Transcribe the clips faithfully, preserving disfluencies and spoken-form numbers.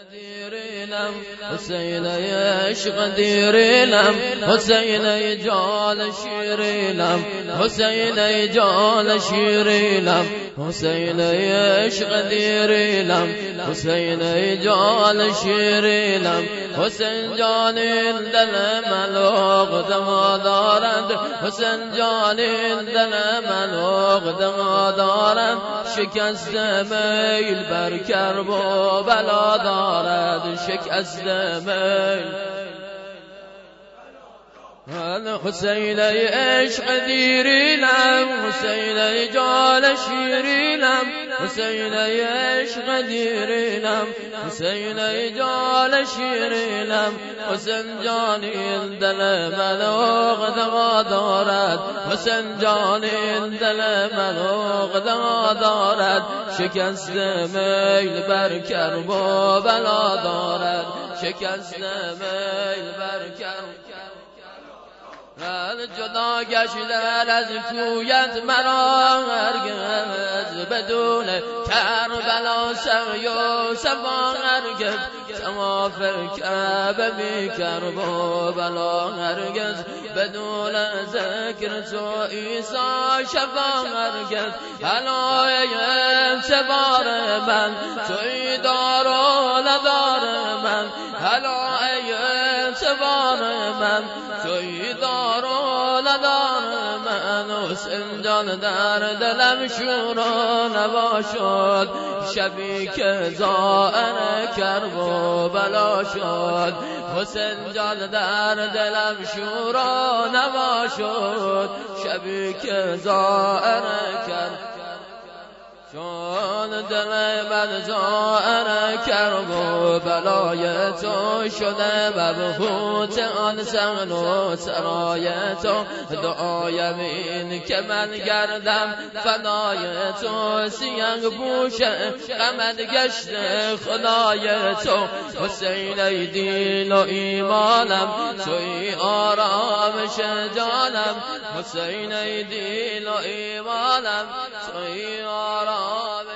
دیرینم حسین عشق دیرینم حسین جان شیرینم حسین جان شیرینم حسین عشق دیرینم حسین جان شیرینم حسین جان دل ملوق دما دارد حسین جان دل ملوق دما دارد شکست میل بر کرب و بلا دارد شکست میل حسین عشق دیرینم حسین جان شیرینم حسین عشق دیرینم حسین جان شیرینم حسین جان دل ملوق دما دارد حسین جان دل ملوق دما دارد شکست میل بر کرب و بلا دارد شکست میل بر کرب جدا گشتن از کویت مرا هرگز بدون کربلا سعی و صفا هرگز تواف کعبه بی کرب و بلا هرگز بدون ذکر تو عیسی شفا هرگز علای اعتبار من توی دار و ندار من علای اعتبار من توی دار و ندار من حسین جان در دلم شور و نوا شد شبی که زائر کرب و بلا شد حسین جان در دلم شور و نوا شد شبی که زائر کرب چون دل من زائر کرب و بلای تو شده مبهوت آن سغن و سرای تو دعایم این که من گردم فدای تو سیه بوش غمت گشت خدای تو حسین ای دین و ایمانم توی آرامش جانم حسین ای دین و ایمانم توی آرامش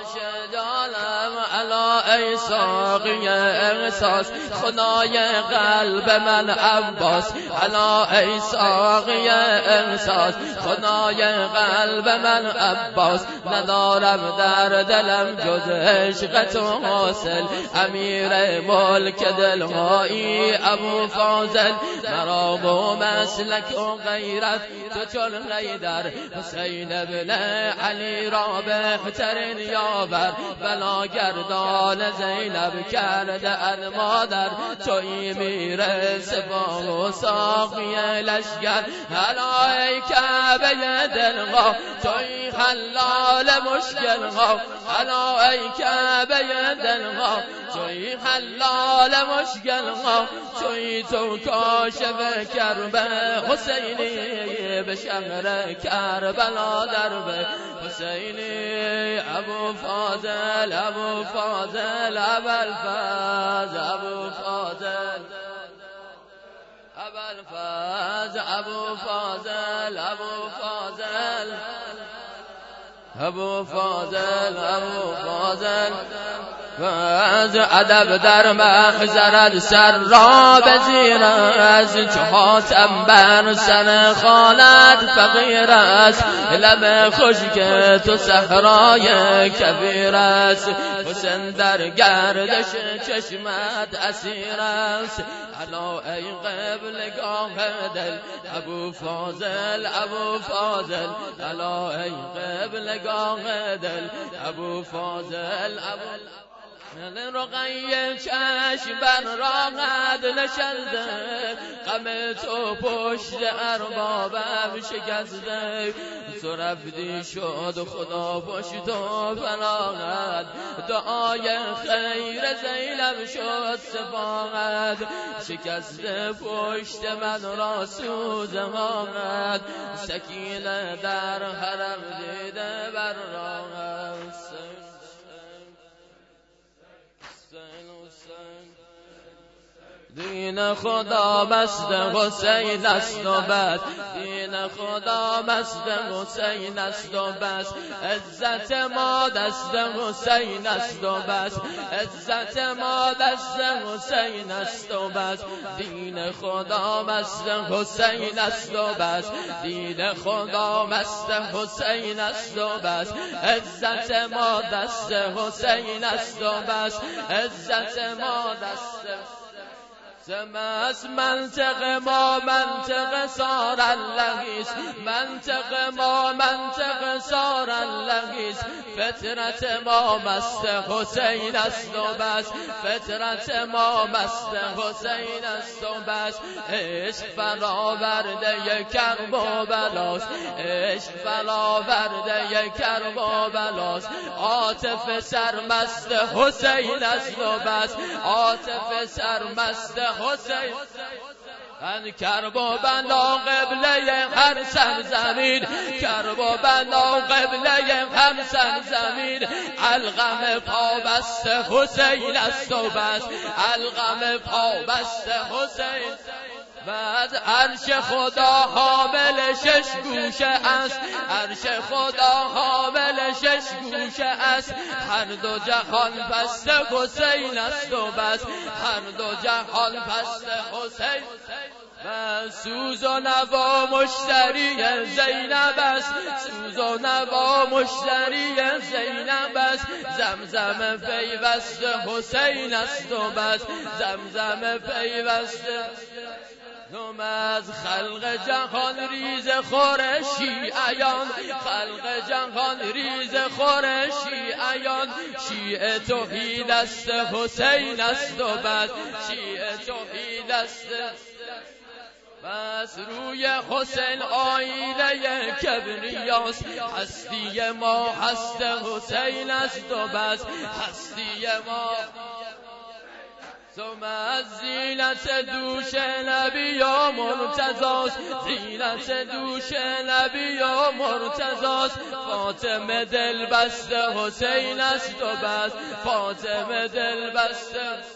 جانم علا ای ساقی احساس خدای قلب من عباس علا ای ساقی احساس خدای قلب من عباس ندارم در دلم جز عشق تو حاصل امیر ملک دلهایی ابو فاضل مرا و مسلک و غیرت تو چون حیدر حسین ابن علی را بهترین یاور بلا گردان زینب کرده ان مادر توی میره سپاه و ساقی لشگر هلا ای کعبه دلها توی حلال مشکل ها هلا ای کعبه دلها توی حلال مشکل ها توی تو کاشف کربه حسینی به شهر کربلا دربه حسینی ابو فاضل ابو فاضل ابو الفاز ابو فاضل ابو الفاز ابو فاضل ابو فاضل ابو فاضل ابو فاضل از ادب در محضرت سر را بزیر است چو حاتم بر سر خالت فقیر است لب خشک تو صحرای کبیر است حسین در گردش چشمت اسیر است علا ای قبلگاه دل ابو فاضل ابو فاضل علا ای قبلگاه دل ابو فاضل ابو رقیه چشم بر راحت نشسته غم تو پشت اربابم شکسته تو رفتی شد خدا پشت و فراغت دعای خیر زینب شد سفاقت شکسته پشت من را سوزمانت سکینه در حرم دیده بر راحت دین خدا مست حسین است و بس، دین خدا مست حسین است و بس، عزت ما دست حسین است و بس، عزت ما دست حسین است و بس، دین خدا مست حسین است و بس، دین خدا مست حسین است و بس، عزت ما دست حسین است و بس، عزت ما دست زمست. منطق ما منطق سار اللهیست، منطق ما منطق سار اللهیست، فطرت ما مست حسین است و بس، فطرت ما مست حسین است و بس، عشق فراورده کرب و بلاست، عشق فراورده کرب و بلاست، عاطف سرمست حسین است و بس، عاطف سرمست حسین. من کرب و بلا قبله هر سرزمین، کرب و بلا قبله هر سرزمین، الغم پابست حسین است و بس، الغم پابست حسین. بعد عرش خدا حامل شش گوشه است، عرش خدا حامل شش گوشه است، هر دو جهان پست حسین است و بس، هر دو جهان پست حسین. و سوز و نوا مشتری زینب است، سوز و نوا مشتری زینب است، زمزم پیوست حسین است و بس، زمزم پیوست. نم از خلق جهان ریز خور شیعیان، خلق جهان ریز خور شیعیان، شیعه توحید است حسین است و بس، شیعه توحید است. بس روی حسین آینه کبریاست، هستی ما هست حسین است و بس، هستی ما. ثم از زینت دوش نبی و مرتضاست، زینت دوش نبی و مرتضاست، فاطمه دل بست حسین است و بس، فاطمه دل بست.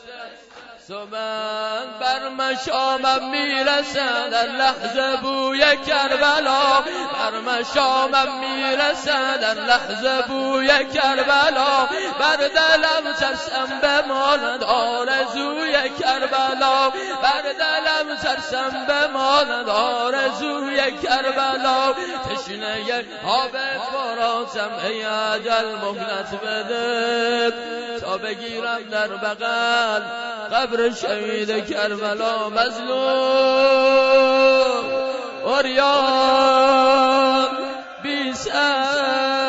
من بر مشامم میرسد در لحظه بوی کربلا، بر مشامم میرسد در لحظه بوی کربلا، بر دلم ترسم بماند آرزوی کربلا، بر دلم ترسم بماند آرزوی کربلا، تشنه آب فراتم ای اجل مهلت بده، تا بگیرم در بغل قبر شهید کربلا مظلوم، اوریان بی سر